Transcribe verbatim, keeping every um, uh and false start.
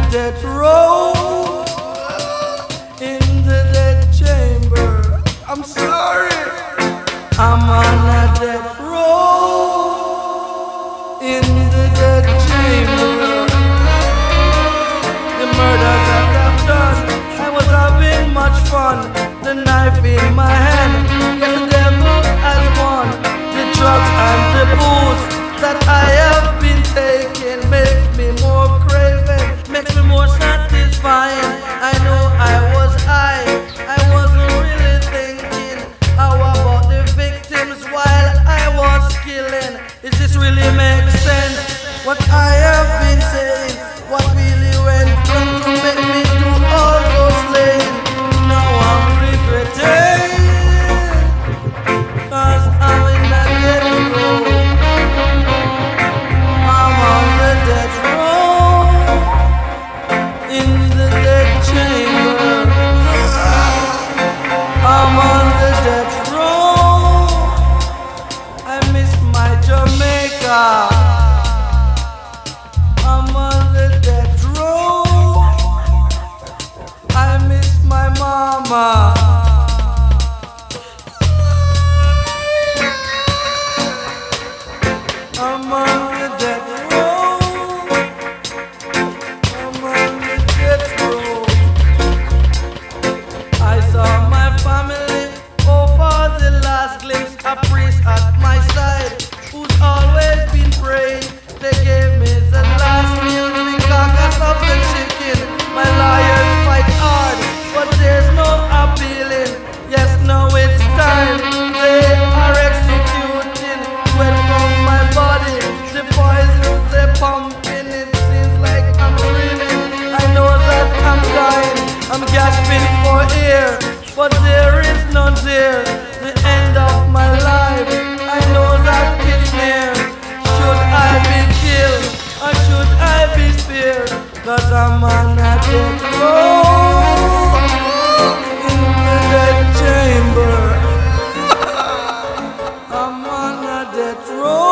death row, in the death chamber. I'm sorry, I'm on a death row, in the death chamber. The murders that I've done, I was having much fun. The knife in my hand, yes, the devil has won. The drugs and the booze that I have been taking make me more craving, makes me more satisfying. I know I was high, I wasn't really thinking. How about the victims while I was killing? Is this really make sense? What I have been saying, what really went wrong to make me do all those slaying? Now I'm regretting, cause I'm in a death row. I'm on the death row, in the death chamber. I'm on the death row. I miss my Jamaica. I'm on the death row. I miss my mama. I'm on the death row. I'm on the death row. I saw my family over the last glimpse. A priest at my side, who's always been praying. They gave me the last meal, the carcass of the chicken. My lawyers fight hard, but there's no appealing. Yes, now it's time. They are executing sweat from my body. The poison they're pumping, it seems like I'm dreaming. I know that I'm dying, I'm gasping for air, but there is none there. The end of my life, I know that it's near. Should I be killed or should I be spared? Cause I'm on a death row, in the death chamber. I'm on a death row.